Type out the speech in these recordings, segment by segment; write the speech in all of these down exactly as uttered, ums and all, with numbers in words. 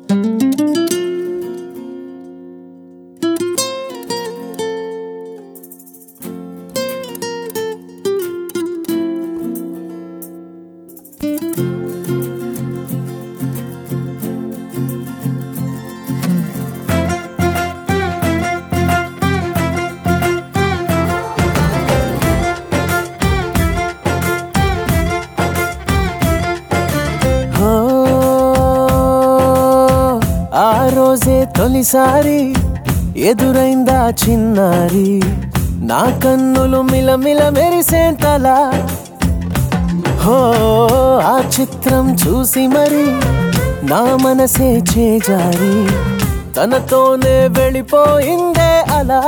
ఆ రోజే తొలిసారి ఎదురైందా చిన్నారి, నా కన్నులు మిలమిల మెరిసేంతలా. హో ఆ చిత్రం చూసి మరి నా మనసే చేజారి, తనతోనే వెళ్ళిపోయిందే అలా.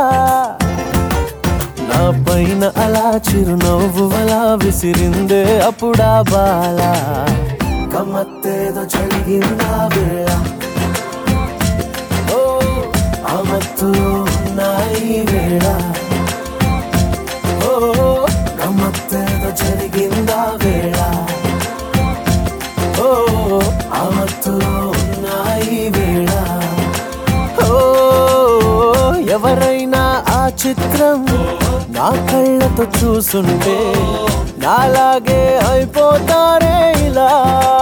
నా పైన అలా చిరునవ్వు అలా విసిరిందే అప్పుడా బాల. గమ్మత్తేదో జరిగిందా వేళ, ఓ అమత్తులో ఉన్నాయి వేళ. ఓ గమ్మత్తేదో జరిగిందా వేళ, ఓ అమత్తులో ఉన్నాయి వేళ. ఓ ఎవరైనా ఆ చిత్రం నా కళ్ళతో చూసుంటే నాలాగే అయిపోతారే ఇలా.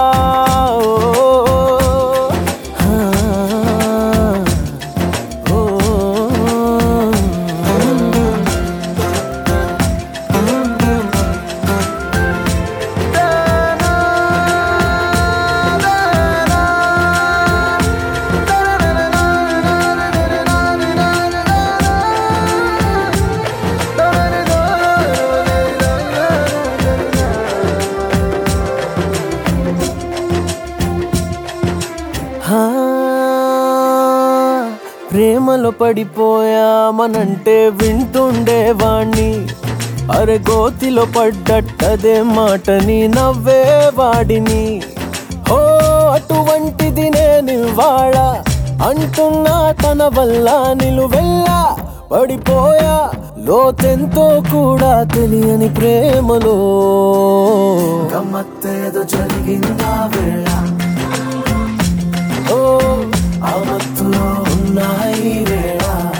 ప్రేమలో పడిపోయామనంటే వింటుండేవాణ్ణి, అరే గోతిలో పడ్డట్టదే మాటని నవ్వేవాడిని. ఓ అటువంటిది నేనివాళ అంటున్నా తన వల్ల నిలువెల్లా పడిపోయా లోతెంతో కూడా తెలియని ప్రేమలో. గమ్మత్తేదో జరిగిందా వేళ, ఓ అమత్తులో ఉన్నాయి వేళ.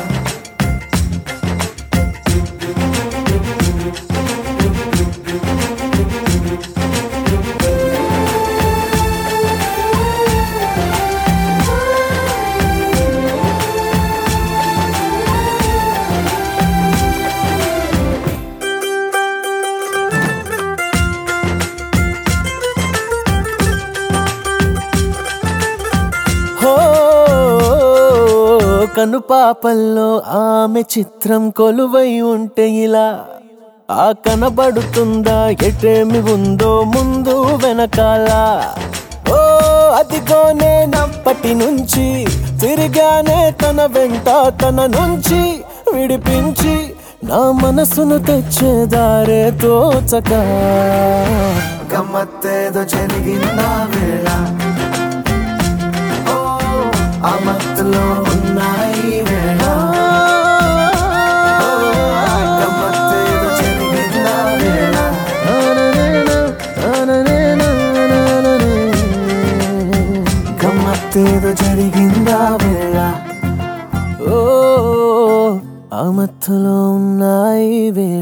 కను పాపల్లో ఆమె చిత్రం కొలువై ఉంటే ఇలా, ఆ కనబడుతుందా ఎటేమి ఉందో ముందు వెనకాల. ఓ అదిగోనే నప్పటి నుంచి తిరిగానే తన వెంట, తన నుంచి విడిపించి నా మనసును తెచ్చేదారే తోచక. గమ్మత్తేదో జరిగిందా వేళ, అమత్తులో ఉన్నాయి వేళ. గమ్మత్తేదో జరిగిందా వేళ, గమ్మత్తేదో జరిగిందా వేళ. ఓ అమత్తులో ఉన్నాయి వేళ.